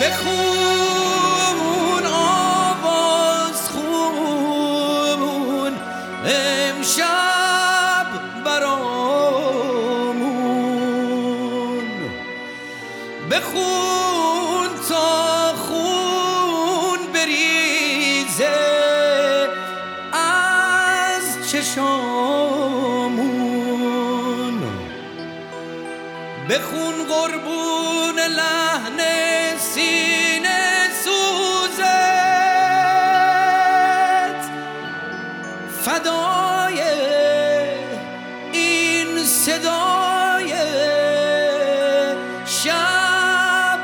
بخون آواز خون امشب برامون، بخون تا خون بریزه از چشامون، بخون قربون لحن سینه سوزت، فدای این صدای شب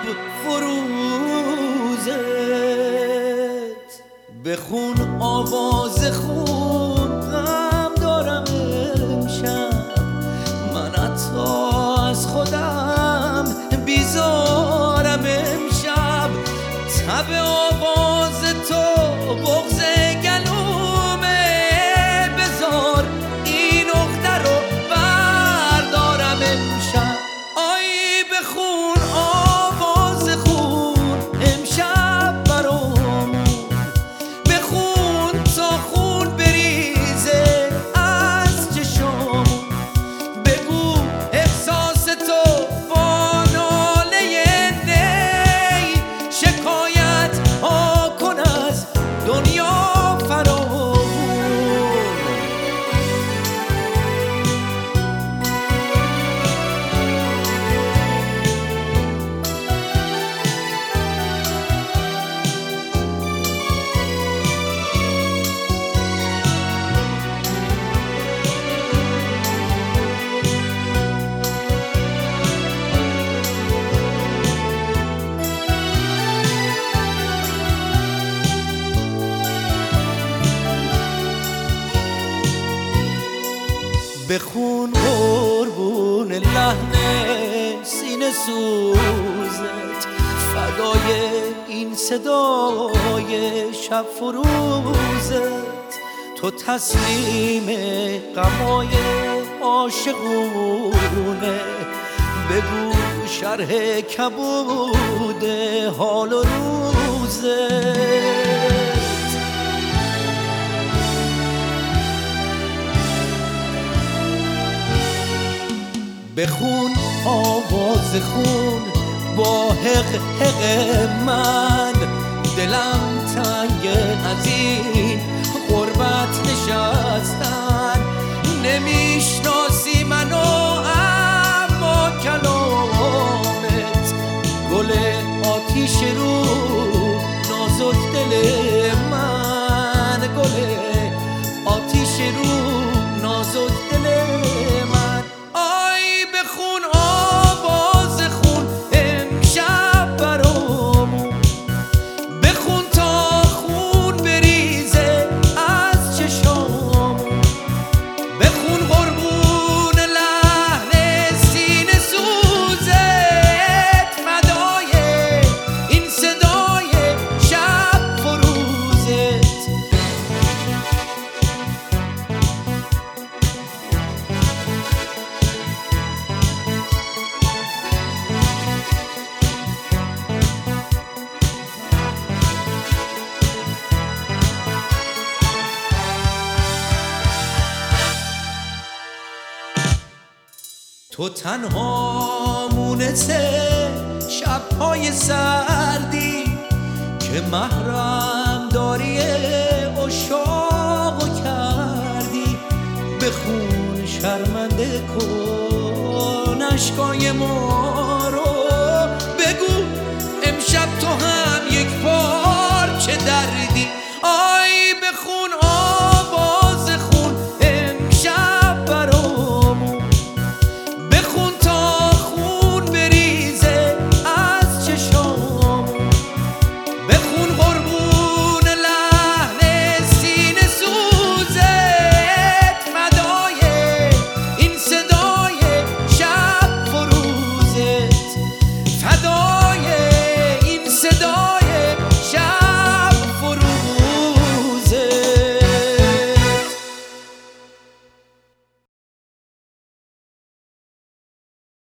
فروزت، بخون آواز خون غم دارم امشب، من حتی از خودم بیزارم امشب، تب آواز تو بغض گلومه، بذار این نقطه رو بردارم امشب. آی بخون آواز خون امشب برامون، بخون تا خون بریزه از چشامون، بگو احساس تو با ناله نی، شکایت ها کن از دنیا فراوون. بخون قربون لحن سینه سوزت، فدای این صدای شب فروزت، تو تسلیم غمای عاشقونه، بگو شرح کبود حال و روزت. بخون آواز خون با حق من، دلم تنگ از این غربت نشستن، نمیشناسی منو اما کلامت گل آتیش رو نازک دل من، گل آتیش رو نازک دل من. بخون آواز خون امشب برامون، بخون تا خون بریزه از چشامون، بخون قربون لحن سینه سوزت، فدای این صدای شب فروزت. تو تنها مونسه شب‌های سردی که محرم داری عشاقو کردی، بخون شرمنده کن اشکای